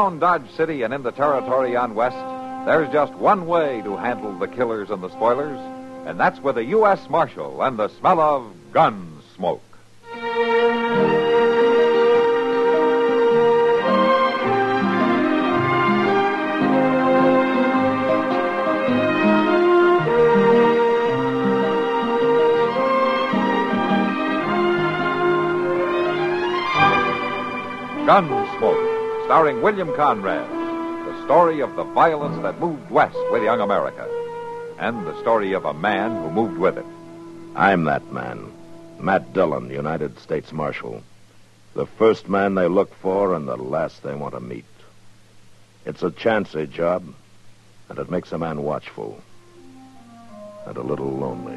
Around Dodge City and in the territory on West, there's just one way to handle the killers and the spoilers, and that's with a U.S. Marshal and the smell of gun smoke. Gunsmoke, starring William Conrad, the story of the violence that moved west with young America, and the story of a man who moved with it. I'm that man, Matt Dillon, United States Marshal. The first man they look for and the last they want to meet. It's a chancy job, and it makes a man watchful and a little lonely.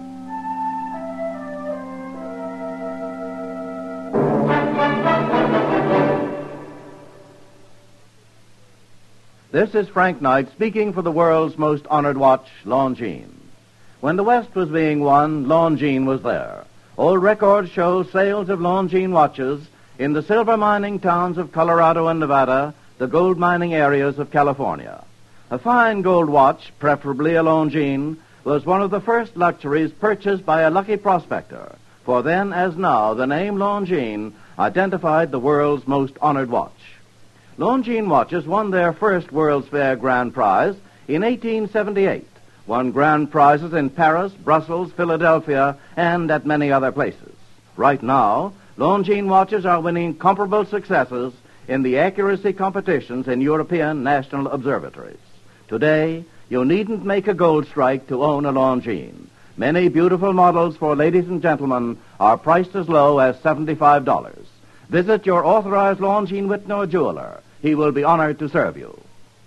This is Frank Knight speaking for the world's most honored watch, Longines. When the West was being won, Longines was there. Old records show sales of Longines watches in the silver mining towns of Colorado and Nevada, the gold mining areas of California. A fine gold watch, preferably a Longines, was one of the first luxuries purchased by a lucky prospector, for then as now the name Longines identified the world's most honored watch. Longines watches won their first World's Fair Grand Prize in 1878, won grand prizes in Paris, Brussels, Philadelphia, and at many other places. Right now, Longines watches are winning comparable successes in the accuracy competitions in European national observatories. Today, you needn't make a gold strike to own a Longines. Many beautiful models for ladies and gentlemen are priced as low as $75. Visit your authorized Longines Whitney jeweler. He will be honored to serve you.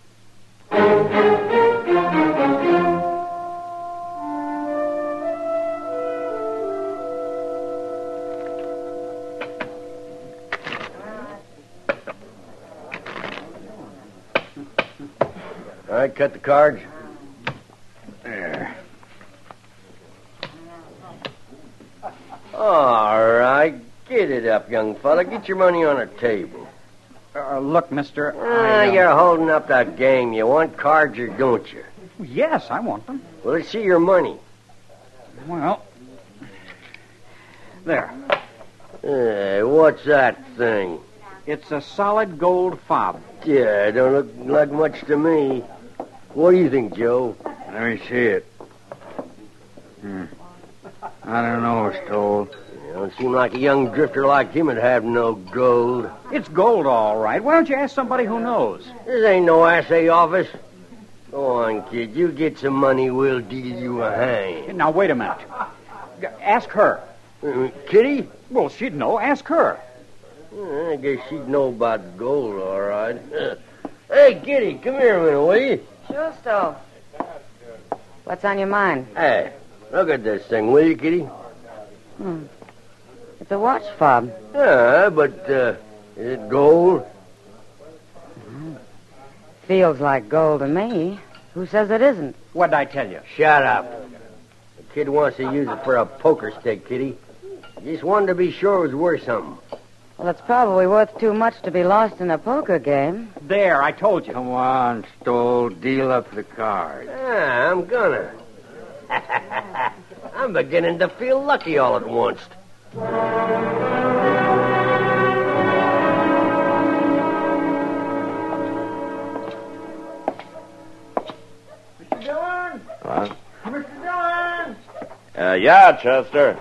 All right, cut the cards. There. All right, get it up, young fella. Get your money on a table. Look, mister, You're holding up that game. You want cards or don't you? Yes, I want them. Well, let's see your money. Well, there. Hey, what's that thing? It's a solid gold fob. Yeah, don't look like much to me. What do you think, Joe? Let me see it. I don't know, Stoll. You don't seem like a young drifter like him would have no gold. It's gold, all right. Why don't you ask somebody who knows? This ain't no assay office. Go on, kid. You get some money, we'll deal you a hand. Now, wait a minute. Ask her. Kitty? Well, she'd know. Ask her. I guess she'd know about gold, all right. Hey, Kitty, come here a minute, will you? Sure, Stoll. What's on your mind? Hey, look at this thing, will you, Kitty? It's a watch fob. Yeah, but, is it gold? Feels like gold to me. Who says it isn't? What'd I tell you? Shut up. The kid wants to use it for a poker stick, Kitty. Just wanted to be sure it was worth something. Well, it's probably worth too much to be lost in a poker game. There, I told you. Come on, Stoll. Deal up the cards. Yeah, I'm gonna. I'm beginning to feel lucky all at once. Mr. Dillon? What? Mr. Dillon? Yeah, Chester.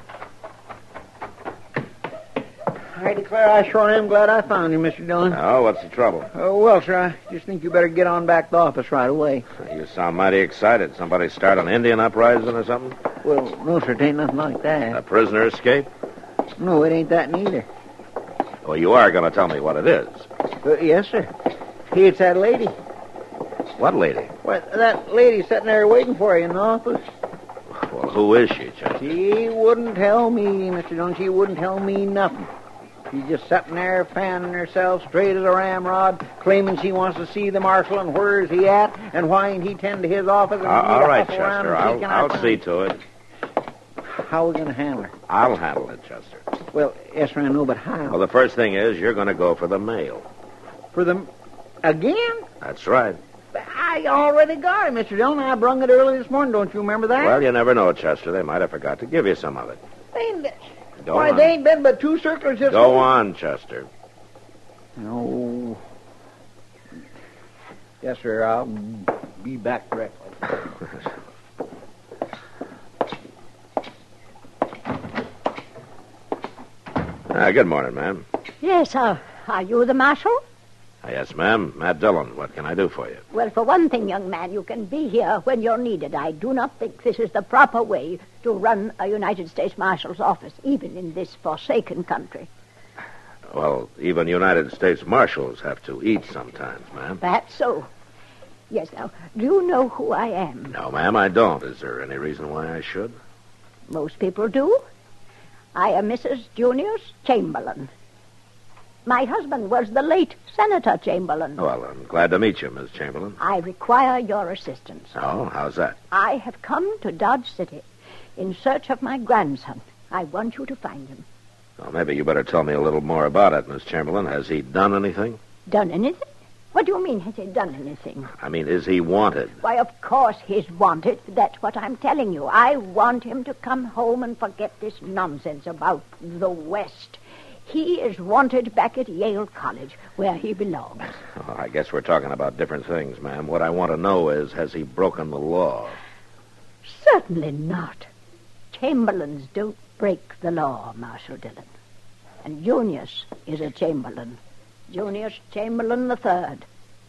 I declare I sure am glad I found you, Mr. Dillon. Oh, what's the trouble? Oh, well, sir, I just think you better get on back to the office right away. You sound mighty excited. Somebody start an Indian uprising or something? Well, no, sir, it ain't nothing like A that. prisoner escape? No, it ain't that neither. Well, you are going to tell me what it is. Yes, sir. It's that lady. What lady? Well, that lady sitting there waiting for you in the office. Well, who is she, Chester? She wouldn't tell me, Mr. Dillon. She wouldn't tell me nothing. She's just sitting there fanning herself straight as a ramrod, claiming she wants to see the marshal and where is he at and why ain't he tend to his office. And All right, Chester. I'll see to it. How are we going to handle her? I'll handle it, Chester. Well, yes, sir, I know, but how? Well, the first thing is you're going to go for the mail. For the... Again? That's right. I already got it, Mr. Dillon. I brung it early this morning. Don't you remember that? Well, you never know, Chester. They might have forgot to give you some of it. Go Why, on. they ain't been but 2 circles this Go whole- on, Chester. No. Yes, sir. I'll be back directly. Good morning, ma'am. Yes, are you the marshal? Yes, ma'am. Matt Dillon. What can I do for you? Well, for one thing, young man, you can be here when you're needed. I do not think this is the proper way to run a United States Marshal's office, even in this forsaken country. Well, even United States Marshals have to eat sometimes, ma'am. That's so. Yes, now, do you know who I am? No, ma'am, I don't. Is there any reason why I should? Most people do. I am Mrs. Junius Chamberlain. My husband was the late Senator Chamberlain. Well, I'm glad to meet you, Miss Chamberlain. I require your assistance. Oh, how's that? I have come to Dodge City in search of my grandson. I want you to find him. Well, maybe you better tell me a little more about it, Miss Chamberlain. Has he done anything? Done anything? What do you mean, has he done anything? I mean, is he wanted? Why, of course he's wanted. That's what I'm telling you. I want him to come home and forget this nonsense about the West. He is wanted back at Yale College, where he belongs. Oh, I guess we're talking about different things, ma'am. What I want to know is, has he broken the law? Certainly not. Chamberlains don't break the law, Marshal Dillon. And Junius is a Chamberlain. Junius Chamberlain III.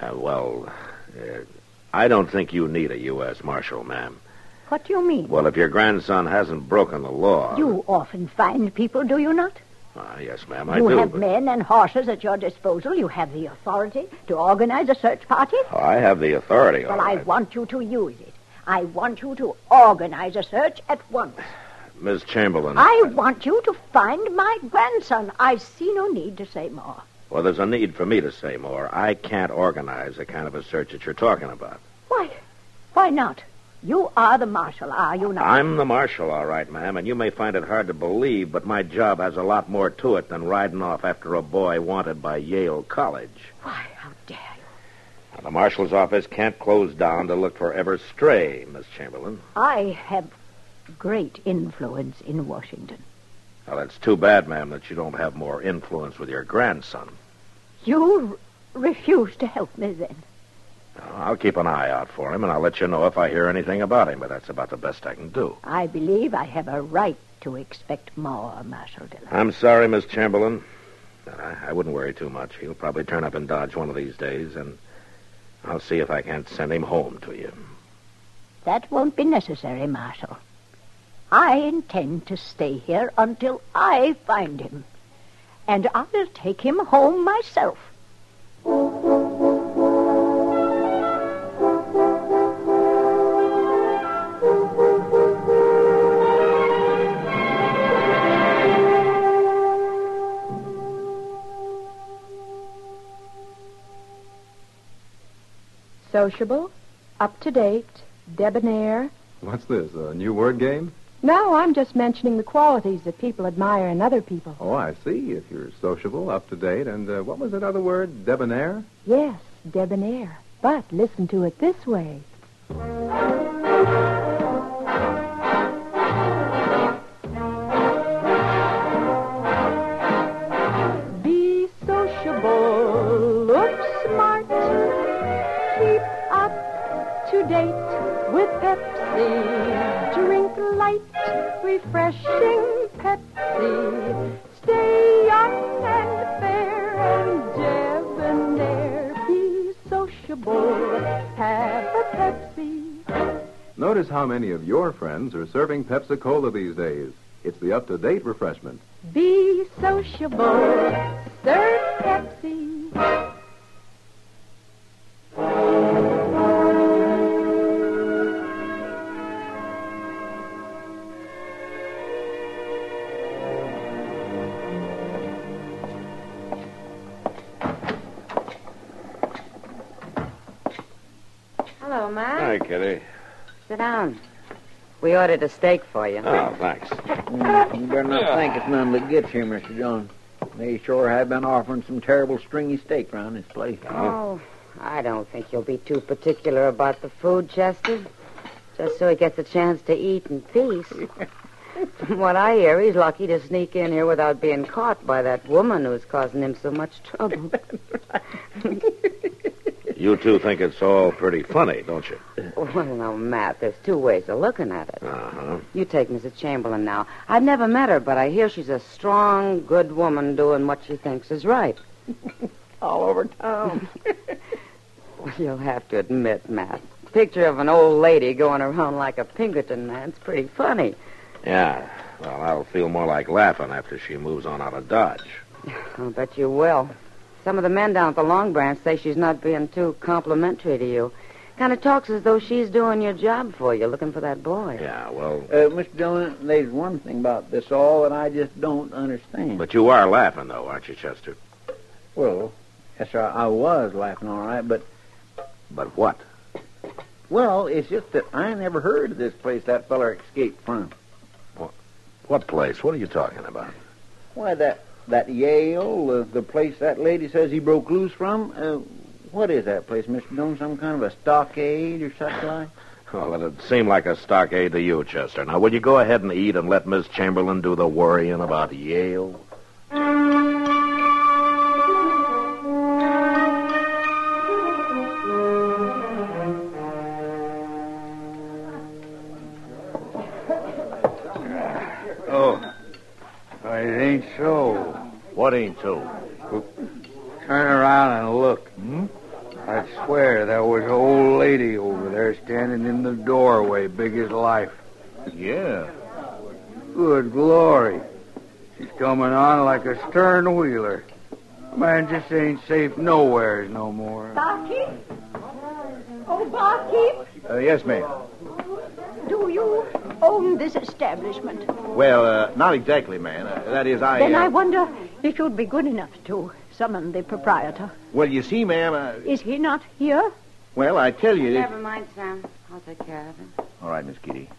I don't think you need a U.S. Marshal, ma'am. What do you mean? Well, if your grandson hasn't broken the law... You often find people, do you not? Yes, ma'am, I You do. have but- men and horses at your disposal. You have the authority to organize a search party. Oh, I have the authority, all Well, I right. want you to use it. I want you to organize a search at once. Miss Chamberlain... I want you to find my grandson. I see no need to say more. Well, there's a need for me to say more. I can't organize the kind of a search that you're talking about. Why not? You are the marshal, are you not? I'm the marshal, all right, ma'am, and you may find it hard to believe, but my job has a lot more to it than riding off after a boy wanted by Yale College. Why, how dare you? Now, the marshal's office can't close down to look for ever stray, Miss Chamberlain. I have great influence in Washington. Well, it's too bad, ma'am, that you don't have more influence with your grandson. You refuse to help me then? I'll keep an eye out for him, and I'll let you know if I hear anything about him, but that's about the best I can do. I believe I have a right to expect more, Marshal Dillon. I'm sorry, Miss Chamberlain. But I wouldn't worry too much. He'll probably turn up in Dodge one of these days, and I'll see if I can't send him home to you. That won't be necessary, Marshal. I intend to stay here until I find him. And I'll take him home myself. Sociable, up-to-date, debonair. What's this, a new word game? No, I'm just mentioning the qualities that people admire in other people. Oh, I see. If you're sociable, up-to-date, and what was that other word, debonair? Yes, debonair. But listen to it this way. Be sociable, look smart, keep up to date with Pepsi. Drink light, refreshing Pepsi. Stay young and fair and debonair. Be sociable, have a Pepsi. Notice how many of your friends are serving Pepsi-Cola these days. It's the up-to-date refreshment. Be sociable, serve Pepsi. Hello, Ma. Hi, Kitty. Sit down. We ordered a steak for you. Oh, thanks. You better not think it's none that gets here, Mr. John. They sure have been offering some terrible stringy steak around this place. Oh, I don't think you'll be too particular about the food, Chester. Just so he gets a chance to eat in peace. From what I hear, he's lucky to sneak in here without being caught by that woman who's causing him so much trouble. You two think it's all pretty funny, don't you? Well, now, Matt, there's two ways of looking at it. Uh-huh. You take Mrs. Chamberlain now. I've never met her, but I hear she's a strong, good woman doing what she thinks is right. All over town. Well, you'll have to admit, Matt, the picture of an old lady going around like a Pinkerton man's pretty funny. Yeah. Well, I'll feel more like laughing after she moves on out of Dodge. I'll bet you will. Some of the men down at the Long Branch say she's not being too complimentary to you. Kind of talks as though she's doing your job for you, looking for that boy. Yeah, well... Mr. Dillon, there's one thing about this all that I just don't understand. But you are laughing, though, aren't you, Chester? Well, yes, sir, I was laughing all right, but... But what? Well, it's just that I never heard of this place that feller escaped from. What place? What are you talking about? Why, that Yale, the place that lady says he broke loose from. What is that place, Mr. Dillon? Some kind of a stockade or such like? Well, it'd seem like a stockade to you, Chester. Now, will you go ahead and eat and let Miss Chamberlain do the worrying about Yale? It ain't so. What ain't so? Turn around and look. I swear there was an old lady over there standing in the doorway, big as life. Yeah. Good glory. She's coming on like a stern wheeler. Man just ain't safe nowheres no more. Barkeep? Oh, Barkeep, Yes, ma'am. do you own this establishment? Well, not exactly, ma'am. That is, Then I wonder if you'd be good enough to summon the proprietor. Well, you see, ma'am... Is he not here? Well, I tell you... Never mind, Sam. I'll take care of him. All right, Miss Kitty.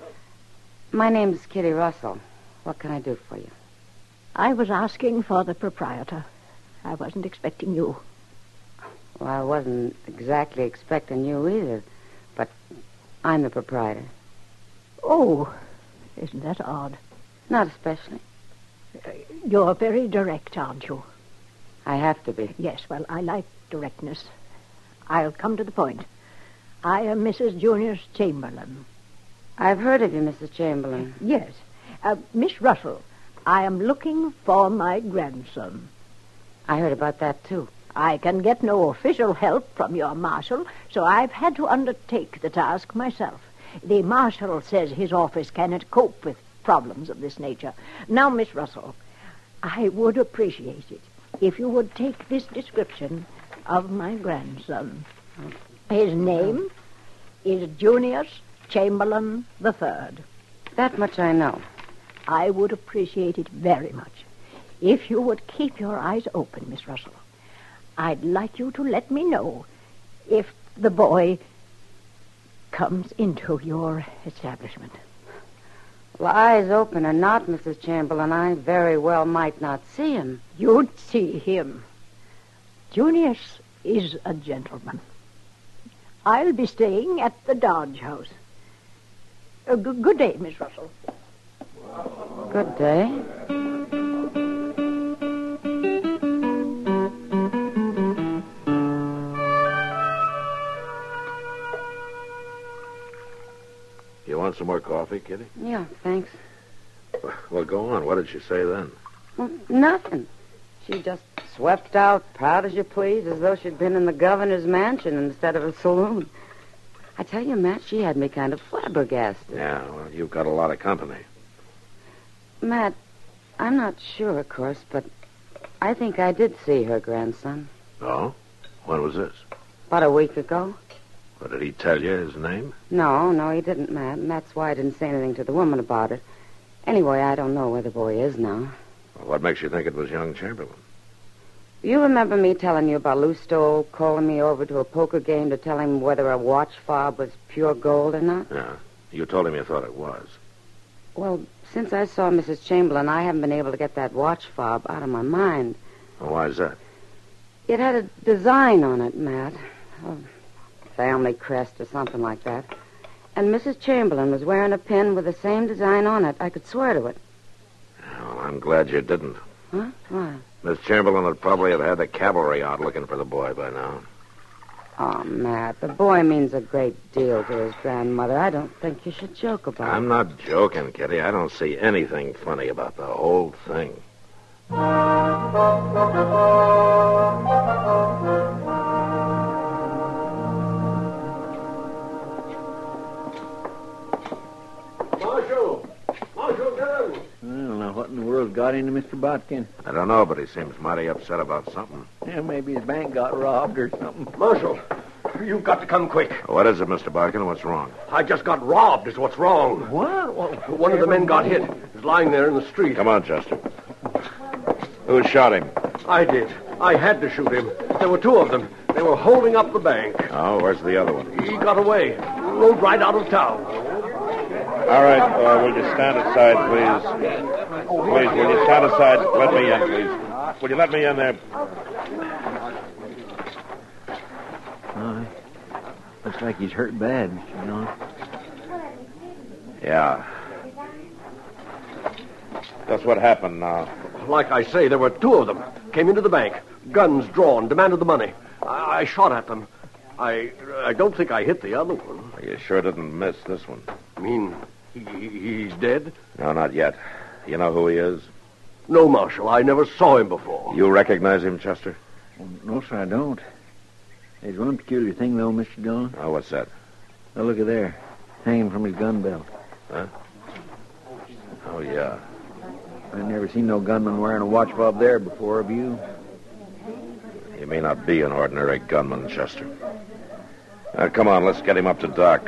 My name's Kitty Russell. What can I do for you? I was asking for the proprietor. I wasn't expecting you. Well, I wasn't exactly expecting you either, but I'm the proprietor. Oh, isn't that odd? Not especially. You're very direct, aren't you? I have to be. Yes, well, I like directness. I'll come to the point. I am Mrs. Junius Chamberlain. I've heard of you, Mrs. Chamberlain. Yes. Miss Russell, I am looking for my grandson. I heard about that, too. I can get no official help from your marshal, so I've had to undertake the task myself. The marshal says his office cannot cope with problems of this nature. Now, Miss Russell, I would appreciate it if you would take this description of my grandson. His name is Junius Chamberlain III. That much I know. I would appreciate it very much if you would keep your eyes open, Miss Russell. I'd like you to let me know if the boy comes into your establishment. Well, eyes open or not, Mrs. Chamberlain, I very well might not see him. You'd see him. Junius is a gentleman. I'll be staying at the Dodge House. Good day, Miss Russell. Good day. You want some more coffee, Kitty? Yeah, thanks. Well, go on. What did she say then? Well, nothing. She just swept out, proud as you please, as though she'd been in the governor's mansion instead of a saloon. I tell you, Matt, she had me kind of flabbergasted. Yeah, well, you've got a lot of company. Matt, I'm not sure, of course, but I think I did see her grandson. Oh? When was this? About a week ago. Well, did he tell you his name? No, he didn't, Matt, and that's why I didn't say anything to the woman about it. Anyway, I don't know where the boy is now. Well, what makes you think it was young Chamberlain? You remember me telling you about Lou Stoll calling me over to a poker game to tell him whether a watch fob was pure gold or not? Yeah. You told him you thought it was. Well, since I saw Mrs. Chamberlain, I haven't been able to get that watch fob out of my mind. Well, why is that? It had a design on it, Matt. A family crest or something like that. And Mrs. Chamberlain was wearing a pin with the same design on it. I could swear to it. Well, I'm glad you didn't. Huh? Why? Miss Chamberlain would probably have had the cavalry out looking for the boy by now. Oh, Matt, the boy means a great deal to his grandmother. I don't think you should joke about it. I'm not joking, Kitty. I don't see anything funny about the whole thing. Marshal Dillon! Well, now, what in the world got into Mr. Botkin? I don't know, but he seems mighty upset about something. Yeah, maybe his bank got robbed or something. Marshal, you've got to come quick. What is it, Mr. Botkin? What's wrong? I just got robbed is what's wrong. What? One of the men got hit. He's lying there in the street. Come on, Chester. Who shot him? I did. I had to shoot him. There were two of them. They were holding up the bank. Oh, where's the other one? He got away. Rode right out of town. All right, will you stand aside, please? Please, will you stand aside? Let me in, please. Will you let me in there? Looks like he's hurt bad, you know. Yeah. That's what happened now. Like I say, there were two of them. Came into the bank. Guns drawn. Demanded the money. I shot at them. I don't think I hit the other one. You sure didn't miss this one. I mean, he's dead? No, not yet. You know who he is? No, Marshal. I never saw him before. You recognize him, Chester? No, sir, I don't. There's one peculiar thing, though, Mr. Dillon. Oh, what's that? Oh, look at there. Hanging from his gun belt. Huh? Oh, yeah. I've never seen no gunman wearing a watch fob there before, have you? He may not be an ordinary gunman, Chester. Now, come on, let's get him up to Doc.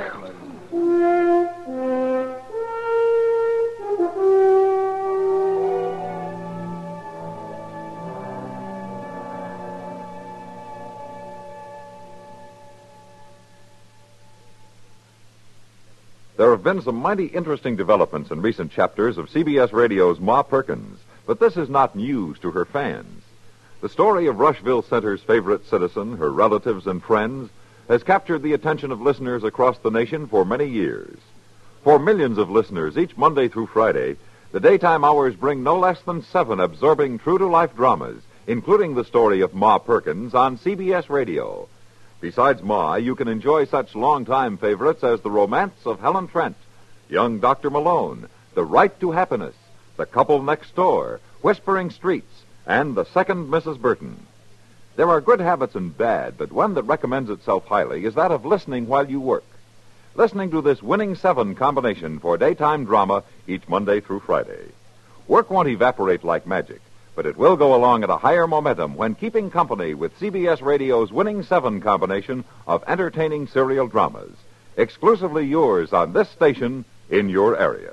There have been some mighty interesting developments in recent chapters of CBS Radio's Ma Perkins, but this is not news to her fans. The story of Rushville Center's favorite citizen, her relatives and friends, has captured the attention of listeners across the nation for many years. For millions of listeners each Monday through Friday, the daytime hours bring no less than 7 absorbing true-to-life dramas, including the story of Ma Perkins on CBS Radio. Besides Ma, you can enjoy such longtime favorites as The Romance of Helen Trent, Young Dr. Malone, The Right to Happiness, The Couple Next Door, Whispering Streets, and The Second Mrs. Burton. There are good habits and bad, but one that recommends itself highly is that of listening while you work. Listening to this winning 7 combination for daytime drama each Monday through Friday. Work won't evaporate like magic, but it will go along at a higher momentum when keeping company with CBS Radio's winning 7 combination of entertaining serial dramas. Exclusively yours on this station in your area.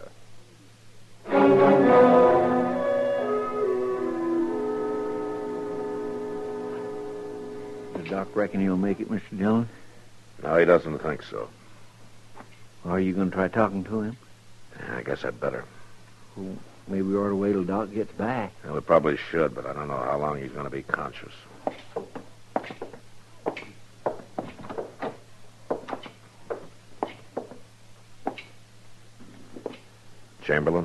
Does Doc reckon he'll make it, Mr. Dillon? No, he doesn't think so. Are you going to try talking to him? Yeah, I guess I'd better. Well, maybe we ought to wait till Doc gets back. Yeah, we probably should, but I don't know how long he's going to be conscious. Chamberlain?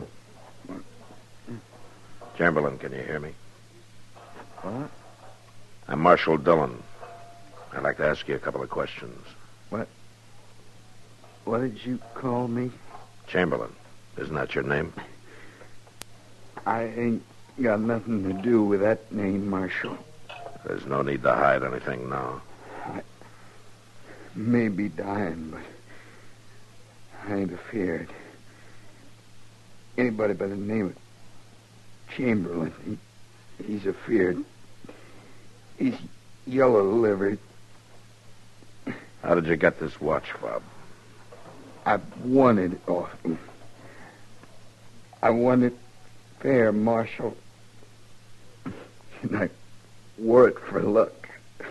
Chamberlain, can you hear me? What? I'm Marshal Dillon. I'd like to ask you a couple of questions. What did you call me? Chamberlain. Isn't that your name? I ain't got nothing to do with that name, Marshal. There's no need to hide anything now. I may be dying, but I ain't afeard. Anybody by the name of Chamberlain, he's afeard. He's yellow-livered. How did you get this watch fob? I won it off him. I won it fair, Marshal. And I wore it for luck.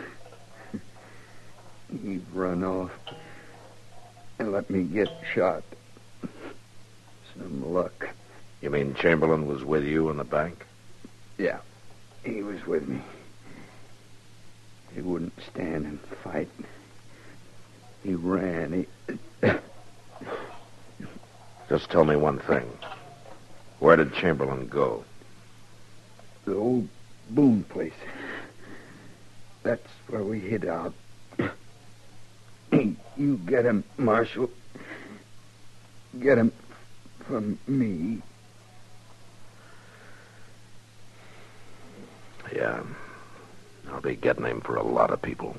He run off and let me get shot. Some luck. You mean Chamberlain was with you in the bank? Yeah, he was with me. He wouldn't stand and fight. He ran. Just tell me one thing. Where did Chamberlain go? The old Boone place. That's where we hid out. You get him, Marshal. Get him from me. Yeah. I'll be getting him for a lot of people.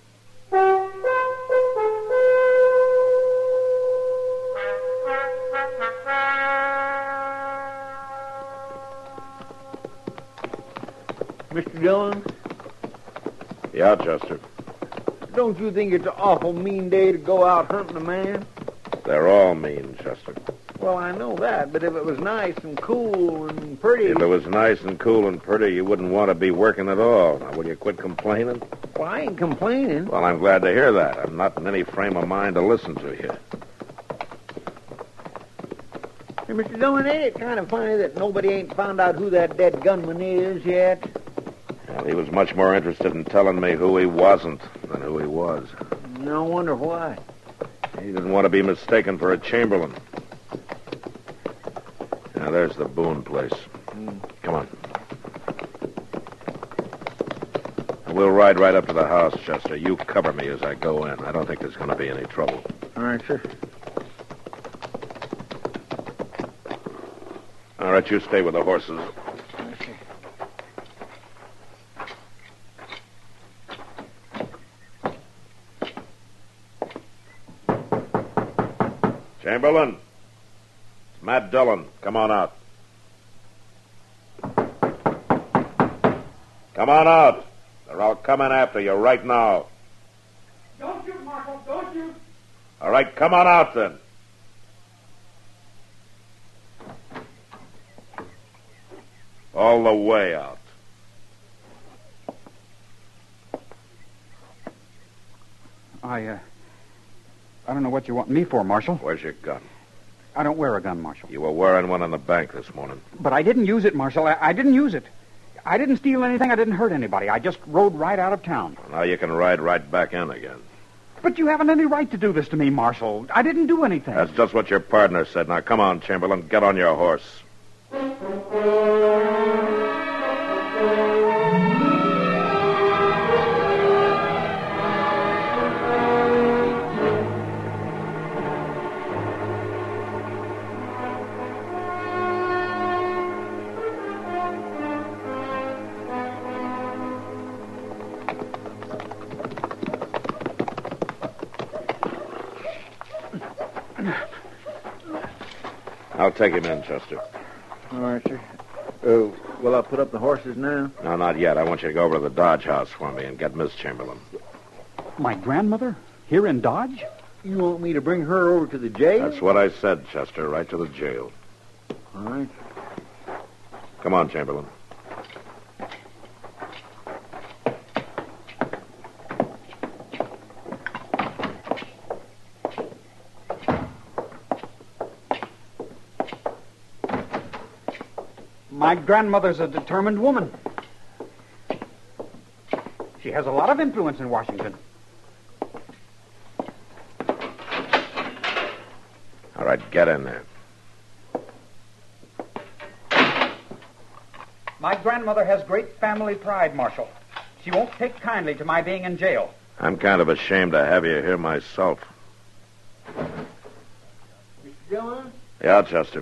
Mr. Dillon, Yeah, Chester. don't you think it's an awful mean day to go out hunting a man? They're all mean, Chester. Well, I know that, but if it was nice and cool and pretty... If it was nice and cool and pretty, you wouldn't want to be working at all. Now, will you quit complaining? Well, I ain't complaining. Well, I'm glad to hear that. I'm not in any frame of mind to listen to you. Hey, Mr. Dillon, ain't it kind of funny that nobody ain't found out who that dead gunman is yet? Well, he was much more interested in telling me who he wasn't than who he was. No wonder why. He didn't want to be mistaken for a Chamberlain. Now, there's the Boone place. Come on. We'll ride right up to the house, Chester. You cover me as I go in. I don't think there's going to be any trouble. All right, sir. All right, you stay with the horses. Chamberlain. It's Matt Dillon. Come on out. Come on out. Or I'll come in after you right now. Don't shoot, Marshal. Don't shoot. All right, come on out then. All the way out. I don't know what you want me for, Marshal. Where's your gun? I don't wear a gun, Marshal. You were wearing one in the bank this morning. But I didn't use it, Marshal. I didn't use it. I didn't steal anything. I didn't hurt anybody. I just rode right out of town. Well, now you can ride right back in again. But you haven't any right to do this to me, Marshal. I didn't do anything. That's just what your partner said. Now, come on, Chamberlain. Get on your horse. I'll take him in, Chester. All right, sir. Will I put up the horses now? No, not yet. I want you to go over to the Dodge house for me and get Miss Chamberlain. My grandmother? Here in Dodge? You want me to bring her over to the jail? That's what I said, Chester. Right to the jail. All right. Come on, Chamberlain. My grandmother's a determined woman. She has a lot of influence in Washington. All right, get in there. My grandmother has great family pride, Marshal. She won't take kindly to my being in jail. I'm kind of ashamed to have you here myself. Mr. Dillon? Yeah, Chester.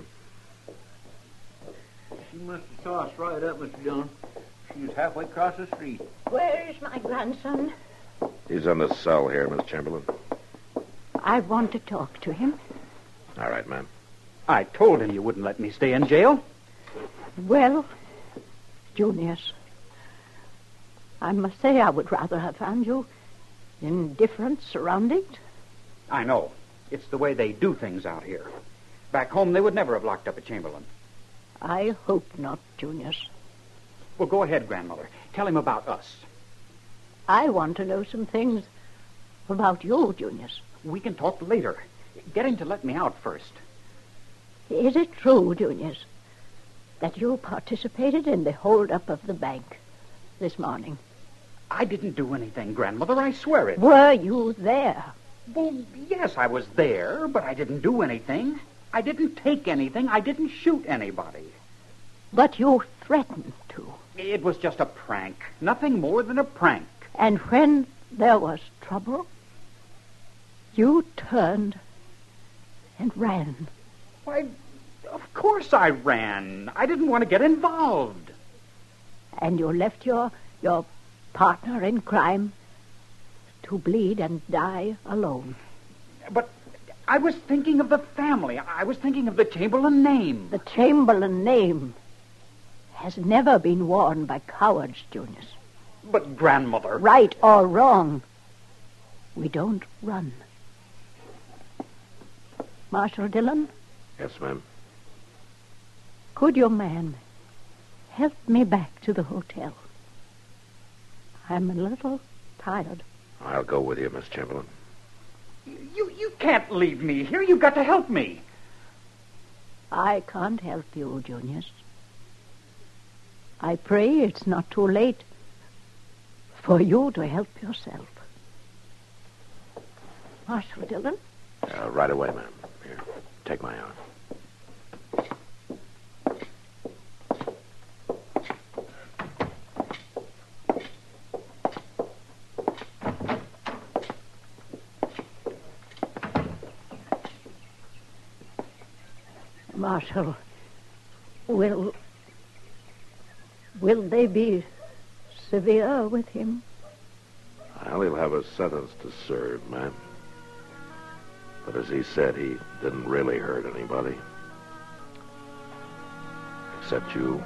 She must have saw us right up, Mr. Dillon. She was halfway across the street. Where's my grandson? He's in the cell here, Miss Chamberlain. I want to talk to him. All right, ma'am. I told him you wouldn't let me stay in jail. Well, Junius, I must say I would rather have found you in different surroundings. I know. It's the way they do things out here. Back home, they would never have locked up a Chamberlain. I hope not, Junius. Well, go ahead, Grandmother. Tell him about us. I want to know some things about you, Junius. We can talk later. Get him to let me out first. Is it true, Junius, that you participated in the hold-up of the bank this morning? I didn't do anything, Grandmother. I swear it. Were you there? Well, yes, I was there, but I didn't do anything. I didn't take anything. I didn't shoot anybody. But you threatened to. It was just a prank. Nothing more than a prank. And when there was trouble, you turned and ran. Why, of course I ran. I didn't want to get involved. And you left your partner in crime to bleed and die alone. But I was thinking of the family. I was thinking of the Chamberlain name. The Chamberlain name has never been worn by cowards, Junius. But, Grandmother... Right or wrong, we don't run. Marshal Dillon? Yes, ma'am. Could your man help me back to the hotel? I'm a little tired. I'll go with you, Miss Chamberlain. You can't leave me here. You've got to help me. I can't help you, Junius. I pray it's not too late for you to help yourself. Marshal Dillon? Right away, ma'am. Here, take my arm. Marshal, will they be severe with him? Well, he'll have a sentence to serve, ma'am. But as he said, he didn't really hurt anybody. Except you.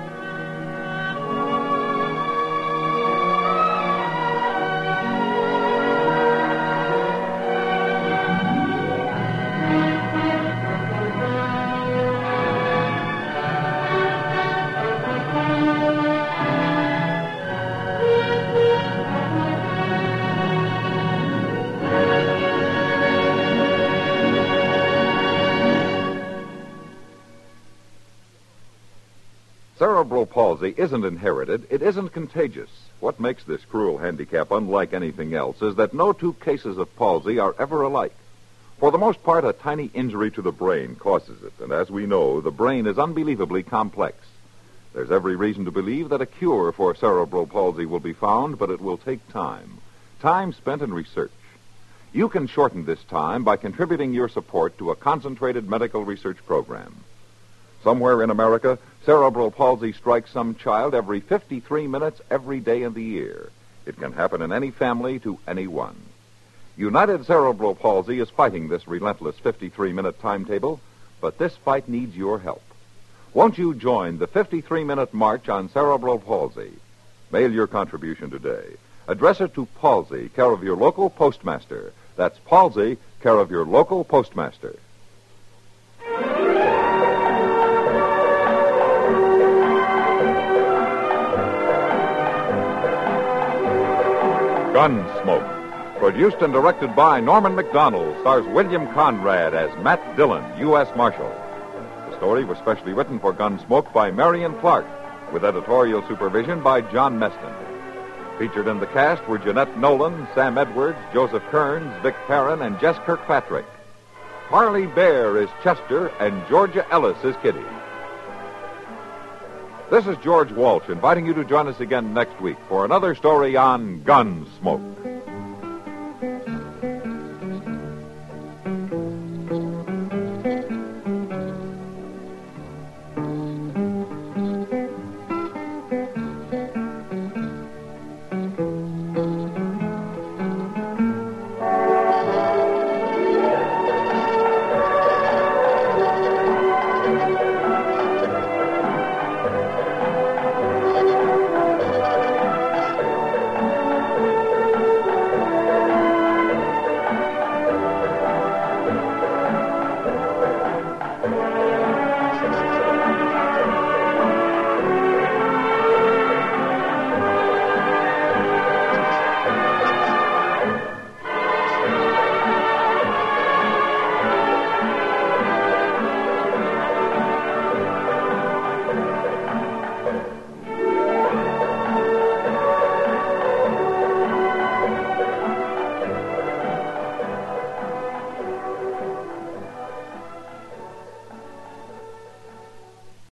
Cerebral palsy isn't inherited. It isn't contagious. What makes this cruel handicap unlike anything else is that no two cases of palsy are ever alike. For the most part, a tiny injury to the brain causes it, and as we know, the brain is unbelievably complex. There's every reason to believe that a cure for cerebral palsy will be found, but it will take time. Time spent in research. You can shorten this time by contributing your support to a concentrated medical research program. Somewhere in America, cerebral palsy strikes some child every 53 minutes every day of the year. It can happen in any family to anyone. United Cerebral Palsy is fighting this relentless 53-minute timetable, but this fight needs your help. Won't you join the 53-minute march on cerebral palsy? Mail your contribution today. Address it to Palsy, care of your local postmaster. That's Palsy, care of your local postmaster. Gunsmoke. Produced and directed by Norman Macdonald, stars William Conrad as Matt Dillon, U.S. Marshal. The story was specially written for Gunsmoke by Marion Clark, with editorial supervision by John Meston. Featured in the cast were Jeanette Nolan, Sam Edwards, Joseph Kearns, Vic Perrin, and Jess Kirkpatrick. Harley Bear is Chester, and Georgia Ellis is Kitty. This is George Walsh inviting you to join us again next week for another story on Gunsmoke.